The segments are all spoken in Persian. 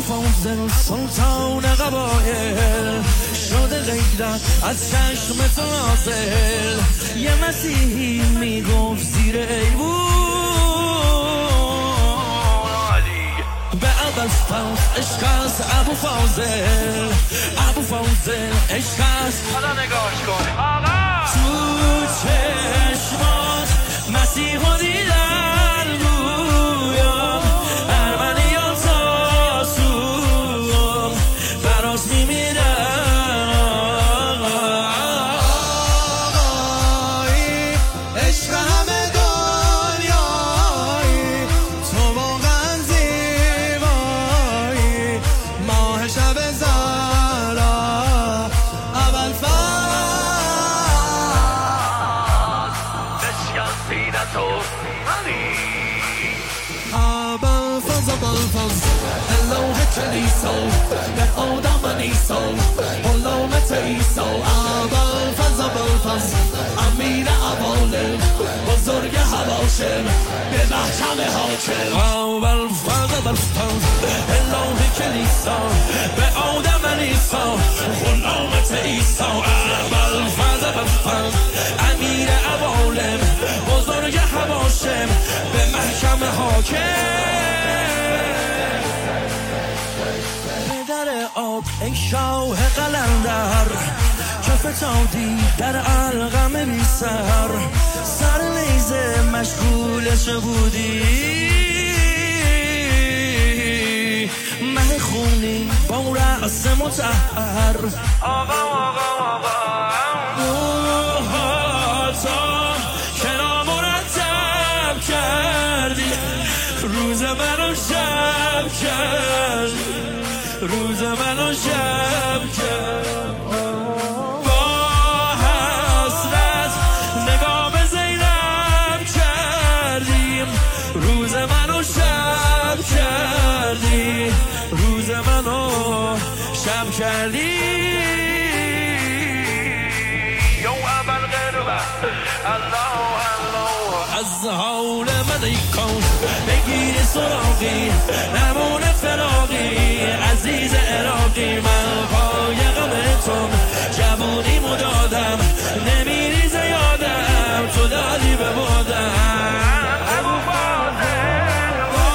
فاضل سلطان قبایل شده غیرت از چشم نازل یه مسیحی میگفت زیر ایوون به اول فوز عشق است ابو فاضل عشق است حالا نگاش کن آقا تو چشمات مسیح و دیدن رویان ارمنیان تاسون براز میمیرن آقایی عشق همه دنیایی تو واقعا زیبایی ماه شب زهرا اول Abel-Faz, Elohe Keliso, به آدم نیسو علامت ایسو Abel-Faz, امیر عوالم بزرگ حواشم به محکم حاکم Abel-Faz, Elohe Keliso, به آدم نیسو علامت ایسو Abel-Faz, امیر عوالم بزرگ حواشم به محکم حاکم آب ای شاه قلندر که فتادی در علقم بی سر نیزه مشغول چه بودی مه خونی با رأس مطهر آقا موهاتا کنار مرتب کردی روز منو شب کردی روز منو شب کرد با حسرت نگاه به زینب کردیم روز منو شب کردی روز منو شب کردی یو اول غربه الله از حال من کن بگیر سراغی نمونه فراغی عزیز عراقی من پای غمتون جوونی مدادم نمیری زیادم تو دادی به مادم ابو فاضل با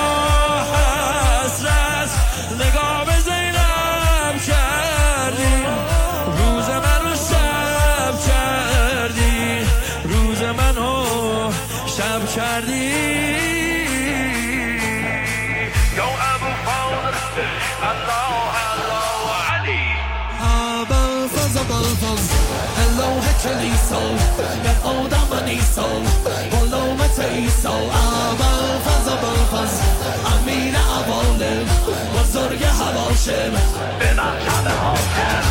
حسرت نگاه به زینب کردی روز منو شب کردی روز منو شب کردی یا ابو فاضل الله علی Abel-Faz, Elohe Keliso, به آدم نیسو علامت ایسو Abel-Faz, امیر عوالم بزرگ حواشم به محکم حاکم